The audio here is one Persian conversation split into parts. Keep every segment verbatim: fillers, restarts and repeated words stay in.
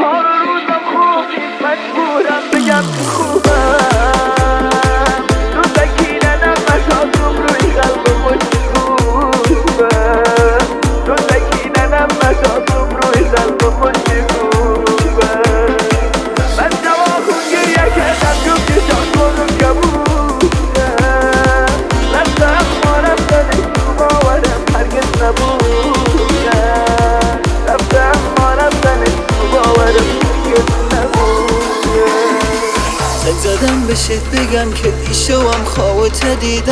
ها رو روزم خوب نیست، مجبورم بگم که خوبم. رو سکینه نفساتم روی قلب خوش میکوبم. رو سکینه نفساتم روی قلب خوش میکوبم. من جواخون گریه کردم جب کشان کنم کبودم. رفتم ما رفتنش تو باورم هرگز نبودم. رفتم ما رفتنش تو باورم هرگز نبودم. زنگ زدم بهت بگم که دیشبم خوابت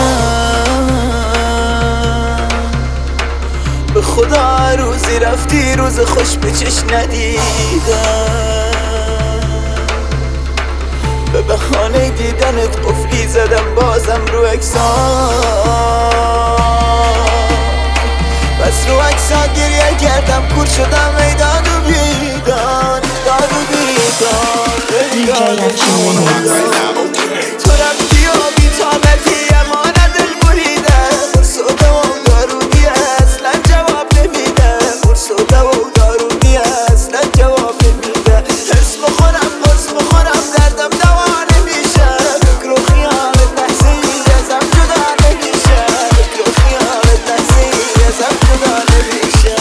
دیدم. به خدا روزی رفتی روز خوش به چشم ندیدم. به بهانه دیدنت قفلی زدم بازم رو اکسان. بس رو اکسان گریه کردم کور شدم ای داد و بیدان. داد و بیدان تو رفتی و بی‌طاقتی اما نه دل بریده. قرص و دوا و دارودی اصلا جواب نمیده. قرص و دوا و دارودی اصلا جواب نمیده. حس بخورم قرص بخورم دردم دوا نمیشه. فکر و خیالت لحظه ای ازم جدا نمیشه. فکر و خیالت لحظه ای ازم جدا نمیشه.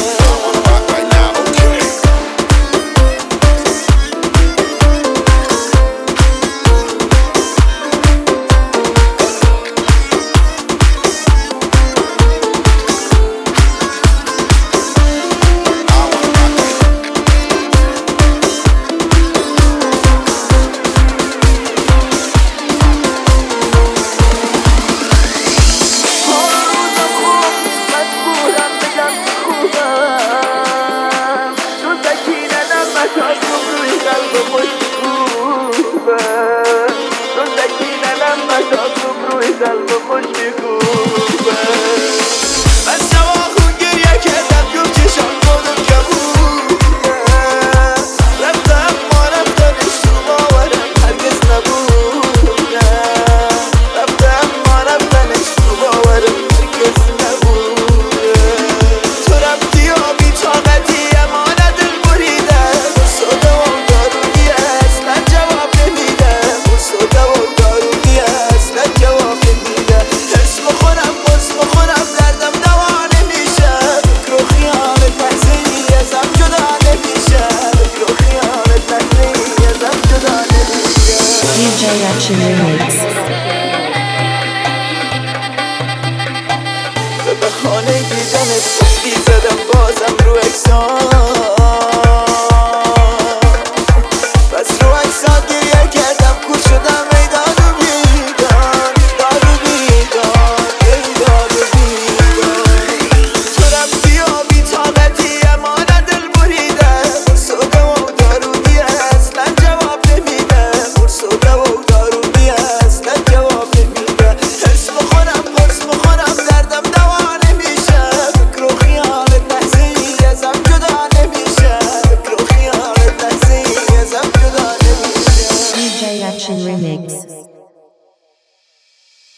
قلب خوش میکوبم. من جواخون گریه کردم جب چشان کنم کبودم. رفتم ما رفتنش تو باورم هرگز نبودم. رفتم ما رفتنش تو باورم هرگز نبودم. تو رفتی و بی‌طاقتی اما نه دل بریده. قرص و دوا و دارودی اصلا جواب نمیده. قرص و دوا و دارودی اصلا جواب نمیده. حس بخورم قرص بخورم دردم دوا نمیشه. فکر و خیالت لحظه ای ازم جدا نمیشه. فکر و خیالت لحظه ای ازم جدا نمیشه. دی جی Action Remix. به بهانه دیدنت قفلی زدم بازم رو اکسان.